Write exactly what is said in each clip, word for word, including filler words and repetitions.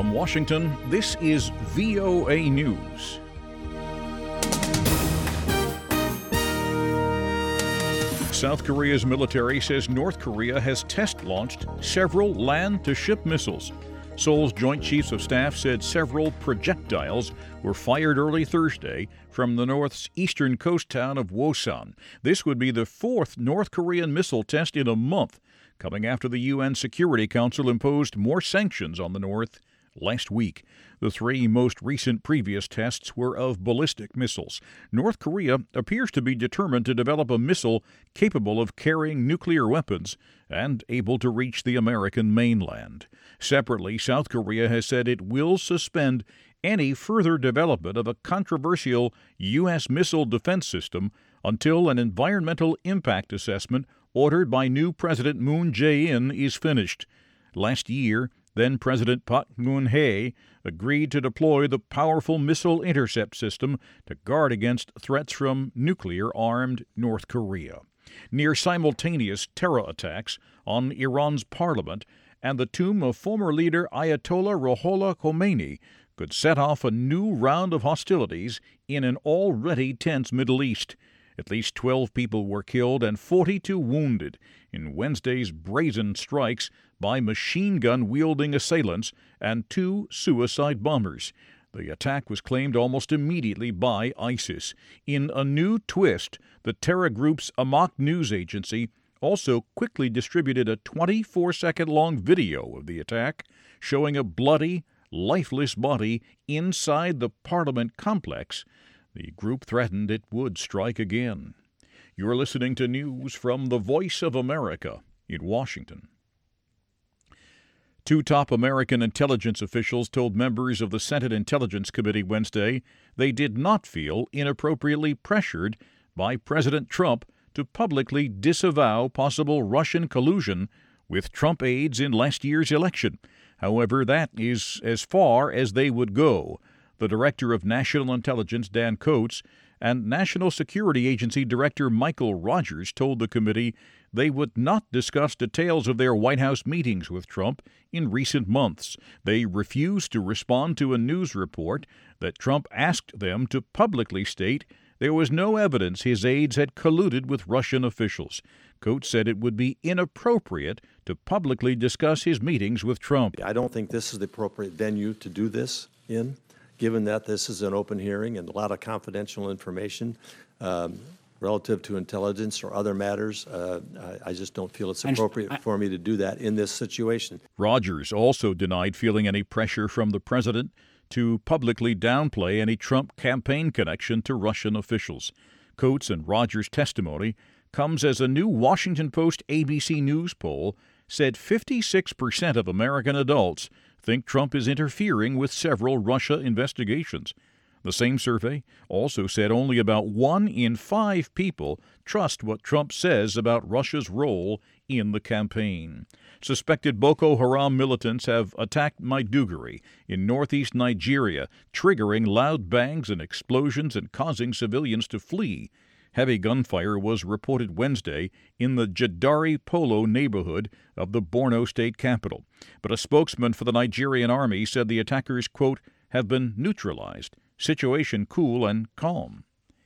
From Washington, this is V O A News. South Korea's military says North Korea has test-launched several land-to-ship missiles. Seoul's Joint Chiefs of Staff said several projectiles were fired early Thursday from the North's eastern coast town of Wosan. This would be the fourth North Korean missile test in a month, coming after the U N Security Council imposed more sanctions on the North last week. The three most recent previous tests were of ballistic missiles. North Korea appears to be determined to develop a missile capable of carrying nuclear weapons and able to reach the American mainland. Separately, South Korea has said it will suspend any further development of a controversial U S missile defense system until an environmental impact assessment ordered by new President Moon Jae-in is finished. Last year, then-President Park Geun-hye agreed to deploy the powerful missile intercept system to guard against threats from nuclear-armed North Korea. Near simultaneous terror attacks on Iran's parliament and the tomb of former leader Ayatollah Ruhollah Khomeini could set off a new round of hostilities in an already tense Middle East. At least twelve people were killed and forty-two wounded in Wednesday's brazen strikes by machine gun-wielding assailants and two suicide bombers. The attack was claimed almost immediately by ISIS. In a new twist, the terror group's Amaq news agency also quickly distributed a twenty-four second long video of the attack showing a bloody, lifeless body inside the parliament complex. The group threatened it would strike again. You're listening to news from the Voice of America in Washington. Two top American intelligence officials told members of the Senate Intelligence Committee Wednesday they did not feel inappropriately pressured by President Trump to publicly disavow possible Russian collusion with Trump aides in last year's election. However, that is as far as they would go. The Director of National Intelligence, Dan Coats, and National Security Agency Director Michael Rogers told the committee they would not discuss details of their White House meetings with Trump in recent months. They refused to respond to a news report that Trump asked them to publicly state there was no evidence his aides had colluded with Russian officials. Coats said it would be inappropriate to publicly discuss his meetings with Trump. I don't think this is the appropriate venue to do this in, given that this is an open hearing and a lot of confidential information um, relative to intelligence or other matters. Uh, I, I just don't feel it's appropriate for me to do that in this situation. Rogers also denied feeling any pressure from the president to publicly downplay any Trump campaign connection to Russian officials. Coats and Rogers' testimony comes as a new Washington Post A B C News poll said fifty-six percent of American adults think Trump is interfering with several Russia investigations. The same survey also said only about one in five people trust what Trump says about Russia's role in the campaign. Suspected Boko Haram militants have attacked Maiduguri in northeast Nigeria, triggering loud bangs and explosions and causing civilians to flee. Heavy gunfire was reported Wednesday in the Jadari Polo neighborhood of the Borno state capital. But a spokesman for the Nigerian army said the attackers, quote, have been neutralized. Situation cool and calm.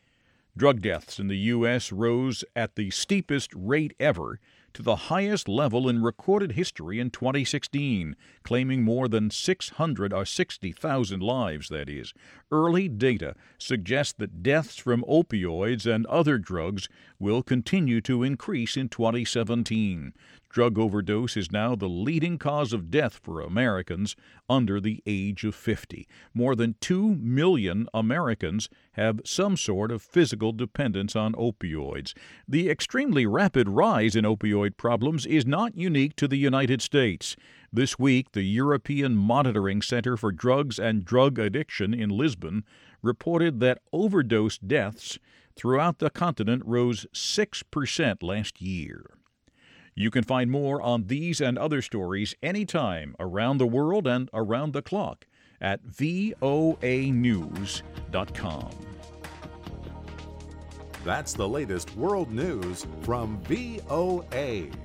Drug deaths in the U S rose at the steepest rate ever to the highest level in recorded history in twenty sixteen, claiming more than six hundred or sixty thousand lives, that is. Early data suggests that deaths from opioids and other drugs will continue to increase in twenty seventeen. Drug overdose is now the leading cause of death for Americans under the age of fifty. More than two million Americans have some sort of physical dependence on opioids. The extremely rapid rise in opioid problems is not unique to the United States. This week, the European Monitoring Center for Drugs and Drug Addiction in Lisbon reported that overdose deaths throughout the continent rose six percent last year. You can find more on these and other stories anytime around the world and around the clock at V O A news dot com. That's the latest world news from V O A.